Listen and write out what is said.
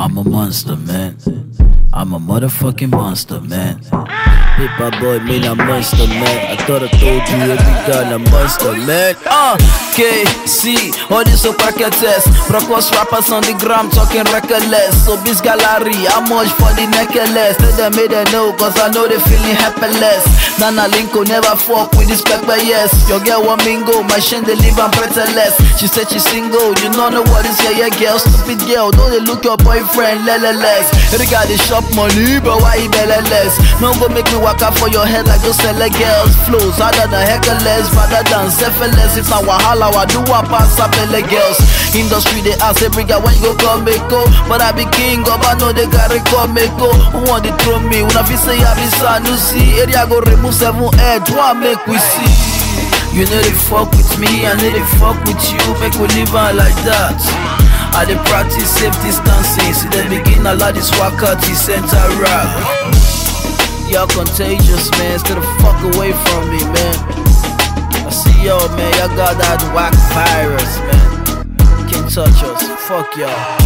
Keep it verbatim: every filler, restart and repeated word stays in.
I'm a monster, man. I'm a motherfucking monster, man. Hip hop boy, mean a monster, man. I thought I told you every girl a monster, man. Uh, K, C, all this so pack a test. Brocos rappers on the gram talking reckless. So this gallery, how much for the necklace? Tell them made they know, cause I know they feeling helpless. Nana Linko never fuck with this pepper, yes. Your girl want mingo, my shin they live and pretzeless. She said she's single, you don't know what is yeah, yeah, girl. Stupid girl, don't they look your boyfriend, leleless. Every guy they shop money, but why he bellaless? No go make me walk out for your head like those seller girls. Flows harder than heckless, rather than selfless. If not wahala, I do what pass up girls. Industry they ask every guy when you go come make go. But I be king up, I know they gotta come make go. Who want to throw me? When I feel say I be Sanusi, area go remove seven head. What make we see? You know they fuck with me, I know they fuck with you. Make we live on like that. I dey practice safe distancing. See the begin a lot this wakati center rap. Y'all contagious, man. Stay the fuck away from me, man. I see y'all, man. Y'all got that whack virus, man. Can't touch us. Fuck y'all.